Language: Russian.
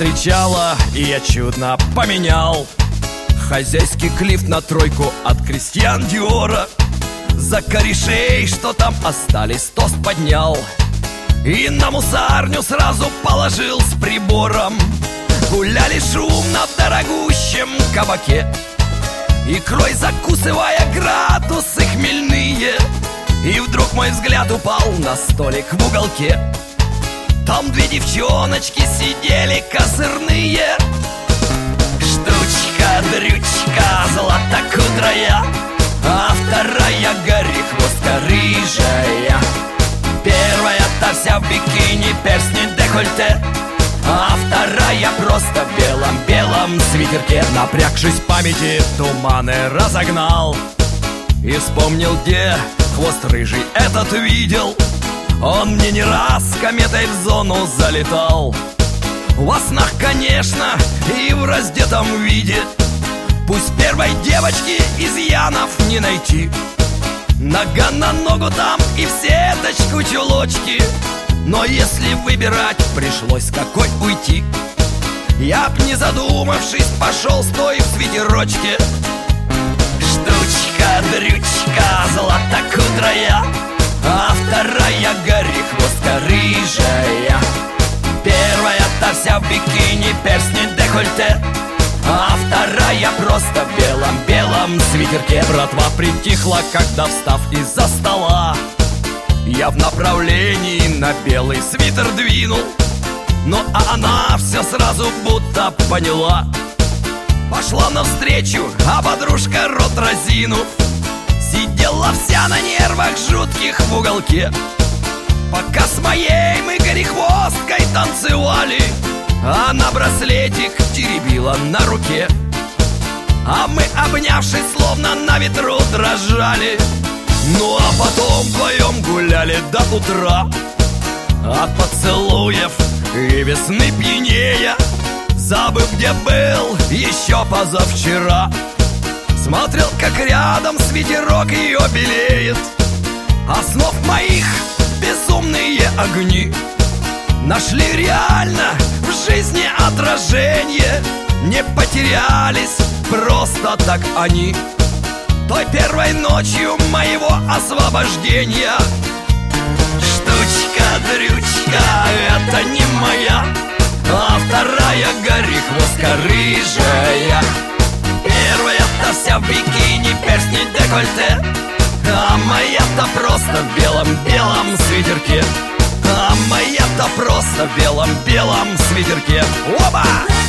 повстречала, и я чудно поменял хозяйский клифт на тройку от Кристиан Диора. За корешей, что там остались, тост поднял и на мусарню сразу положил с прибором. Гуляли шумно в дорогущем кабаке, икрой закусывая градусы хмельные. И вдруг мой взгляд упал на столик в уголке. Там две девчоночки сидели козырные. Штучка-дрючка златокудрая, а вторая горехвостка рыжая. Первая-то вся в бикини, перстни, декольте, а вторая просто в белом-белом свитерке. Напрягшись в памяти, туманы разогнал и вспомнил, где хвост рыжий этот видел. Он мне не раз кометой в зону залетал. Во снах, конечно, и в раздетом виде. Пусть первой девочки изъянов не найти. Нога на ногу там и в сеточку чулочки. Но если выбирать, пришлось какой уйти. Я б, не задумавшись, пошел с той в свитерочке. Штучка-дрючка златокудрая, а вторая горехвостка рыжая. Первая-то вся в бикини, перстни, декольте, а вторая просто в белом-белом свитерке. Братва притихла, когда, встав из-за стола, я в направлении на белый свитер двинул. Ну а она все сразу будто поняла. Пошла навстречу, а подружка рот разинув сидела вся на нервах жутких в уголке. Пока с моей мы горехвосткой танцевали, она браслетик теребила на руке. А мы, обнявшись, словно на ветру дрожали. Ну а потом вдвоем гуляли до утра, от поцелуев и весны пьянея, забыв, где был еще позавчера. Смотрел, как рядом свитерок ее белеет, а снов моих безумные огни нашли реально в жизни отражение. Не потерялись просто так они той первой ночью моего освобождения. Штучка-дрючка, это не моя, а вторая горехвостка рыжая. Первая-то вся в бикини, перстни, декольте, а моя-то просто в белом-белом свитерке. А моя-то просто в белом-белом свитерке. Оба!